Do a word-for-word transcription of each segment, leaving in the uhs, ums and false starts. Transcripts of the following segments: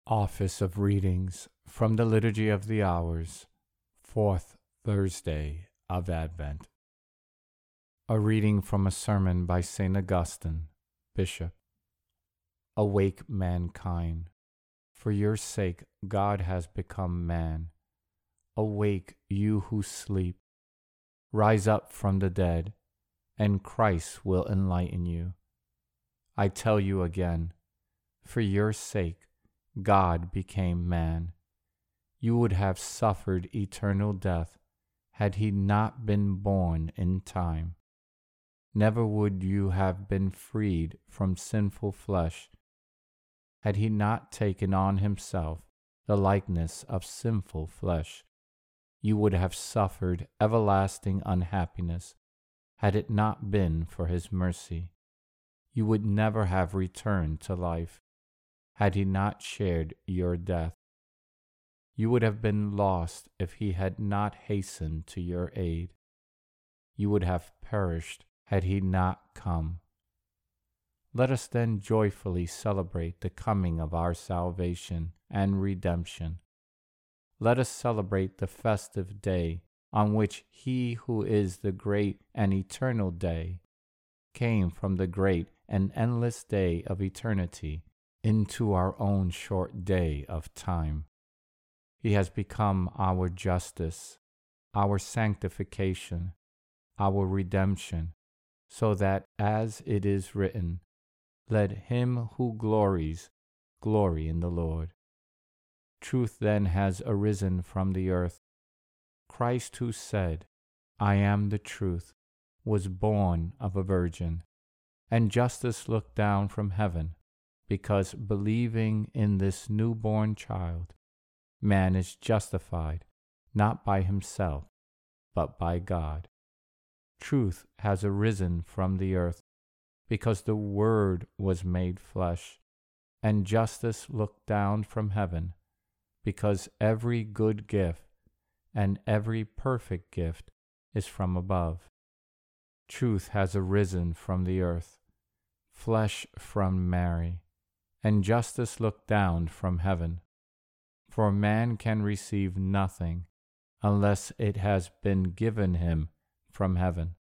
Office of Readings from the Liturgy of the Hours, Fourth Thursday of Advent. A reading from a sermon by Saint Augustine, Bishop. Awake, mankind. For your sake God has become man. Awake, you who sleep. Rise up from the dead, and Christ will enlighten you. I tell you again, for your sake God became man. You would have suffered eternal death had he not been born in time. Never would you have been freed from sinful flesh had he not taken on himself the likeness of sinful flesh. You would have suffered everlasting unhappiness had it not been for his mercy. You would never have returned to life had he not shared your death. You would have been lost if he had not hastened to your aid. You would have perished had he not come. Let us then joyfully celebrate the coming of our salvation and redemption. Let us celebrate the festive day on which he who is the great and eternal day came from the great and endless day of eternity into our own short day of time. He has become our justice, our sanctification, our redemption, so that, as it is written, let him who glories glory in the Lord. Truth then has arisen from the earth. Christ, who said, I am the truth, was born of a virgin, and justice looked down from heaven, because believing in this newborn child, man is justified not by himself, but by God. Truth has arisen from the earth, because the Word was made flesh, and justice looked down from heaven, because every good gift and every perfect gift is from above. Truth has arisen from the earth, flesh from Mary, and justice looked down from heaven. For man can receive nothing unless it has been given him from heaven.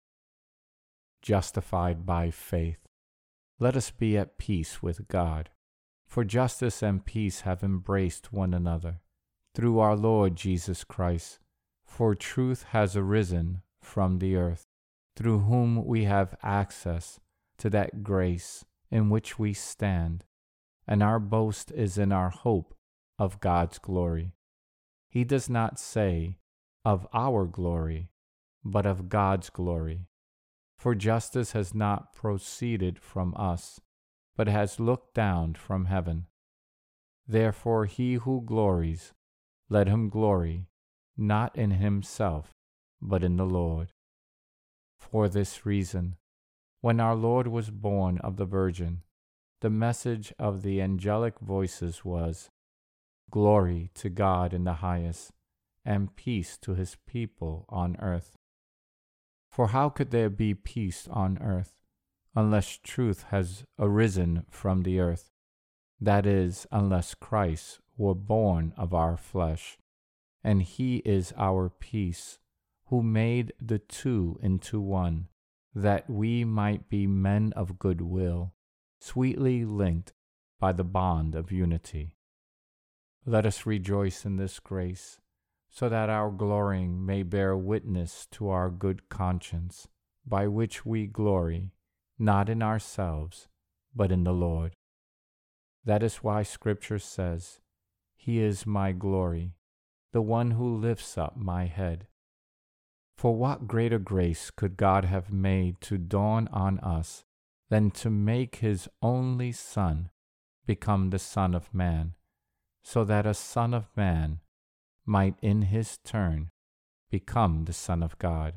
Justified by faith, let us be at peace with God, for justice and peace have embraced one another, through our Lord Jesus Christ. For truth has arisen from the earth, through whom we have access to that grace in which we stand, and our boast is in our hope of God's glory. He does not say, of our glory, but of God's glory. For justice has not proceeded from us, but has looked down from heaven. Therefore he who glories, let him glory, not in himself, but in the Lord. For this reason, when our Lord was born of the Virgin, the message of the angelic voices was, Glory to God in the highest, and peace to his people on earth. For how could there be peace on earth unless truth has arisen from the earth? That is, unless Christ were born of our flesh, and he is our peace, who made the two into one, that we might be men of good will, sweetly linked by the bond of unity. Let us rejoice in this grace, so that our glorying may bear witness to our good conscience, by which we glory, not in ourselves, but in the Lord. That is why Scripture says, He is my glory, the one who lifts up my head. For what greater grace could God have made to dawn on us than to make his only Son become the Son of Man, so that a Son of Man might in his turn become the Son of God?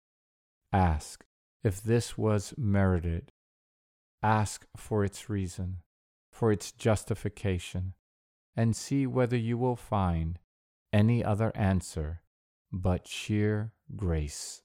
Ask if this was merited. Ask for its reason, for its justification, and see whether you will find any other answer but sheer grace.